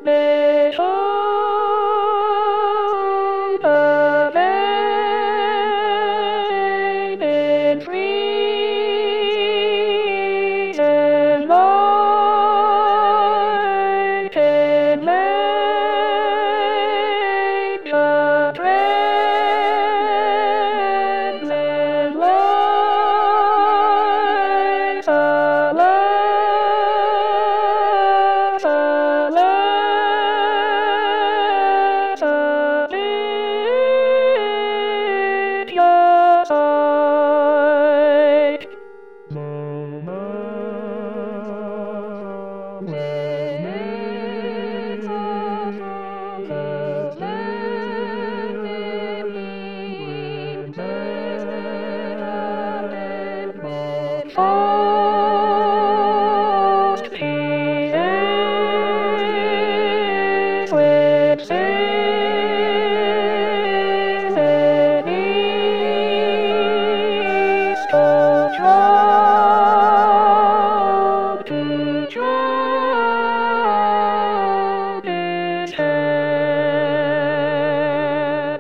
Behold the babe in free and light and make the friendless life Fast he is with sin and east of job to job is head.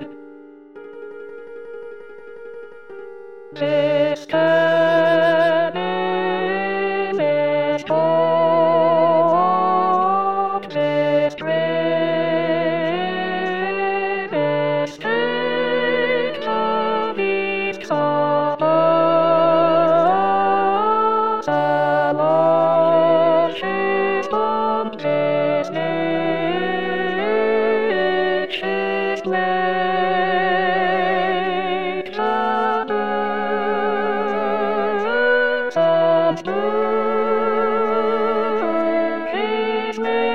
This time is told, this dream is takes of these colors, the luscious of this nature makes the birds